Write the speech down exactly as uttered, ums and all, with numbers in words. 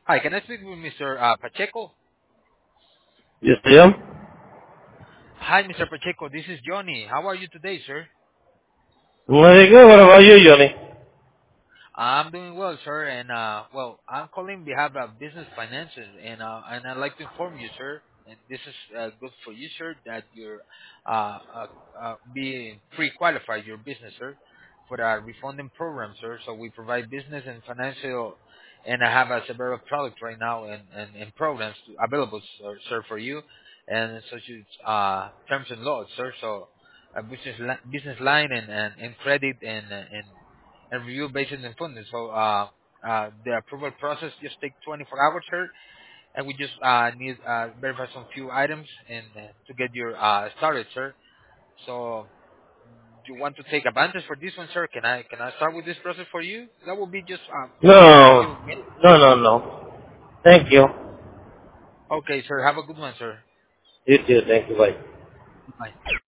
Hi, can I speak with Mister Uh, Pacheco? Yes, Jim. Hi, Mister Pacheco. This is Johnny. How are you today, sir? Very good. What about you, Johnny? I'm doing well, sir. And uh, well, I'm calling on behalf of Business Finances, and uh, and I'd like to inform you, sir. And this is uh, good for you, sir, that you're uh, uh, uh, being pre-qualified your business, sir, for the refunding program, sir. So we provide business and financial, and I have a several products right now and, and, and programs to, available, sir, sir, for you, and such as uh, terms and laws, sir. So a business li- business line and, and, and credit and uh, and and review based on funding. So uh, uh, the approval process just take twenty-four hours, sir, and we just uh, need uh, verify some few items and uh, to get your uh, started, sir. So do you want to take advantage for this one, sir? Can I can I start with this process for you? That will be just uh, a few No. minutes. No, no, no. Thank you. Okay, sir. Have a good one, sir. You too. Thank you. Bye. Bye.